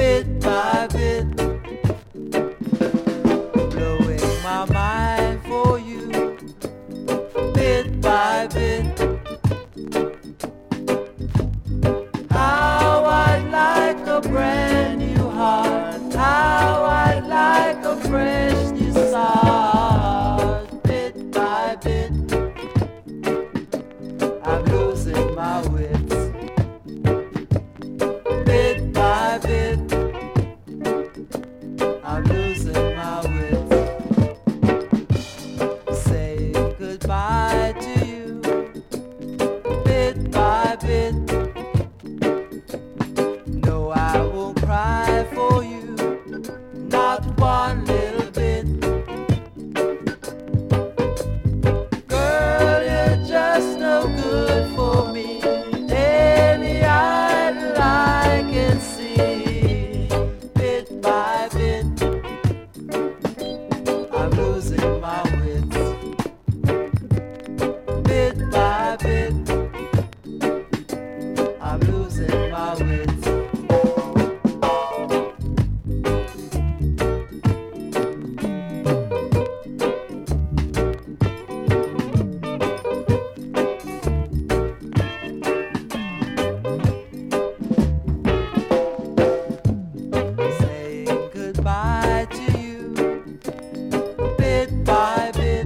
bit by bit, blowing my mind for you, bit by bit. How I'd like a brand new heart, how I'd like a fresh new start, bit by bit. I'm losing my wits, bit by bit. I'm losing my wits. Saying goodbye to you, bit by bit. No, I won't cry for you, not one little bit. Girl, you're just no good for me. Any idol I can see, bit by bit. I'm losing my wits, bit by bit. I'm losing my wits. Saying goodbye to you, bit by bit.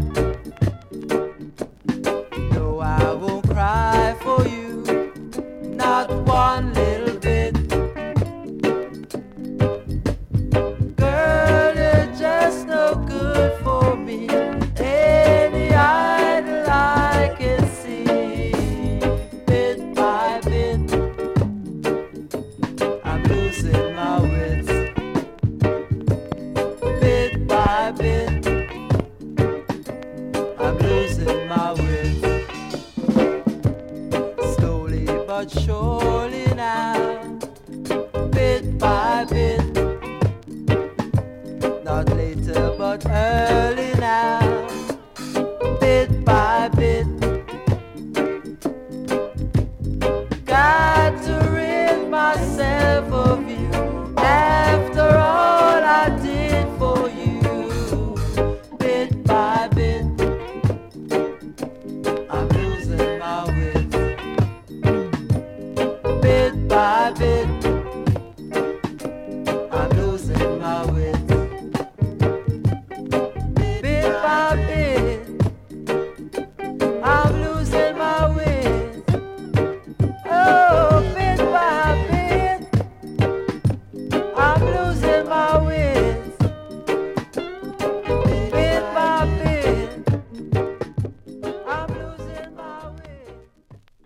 No, I won't cry for you, not one little bit. Girl, you're just no good for me. Any idol I can see, bit by bit. I'm losing my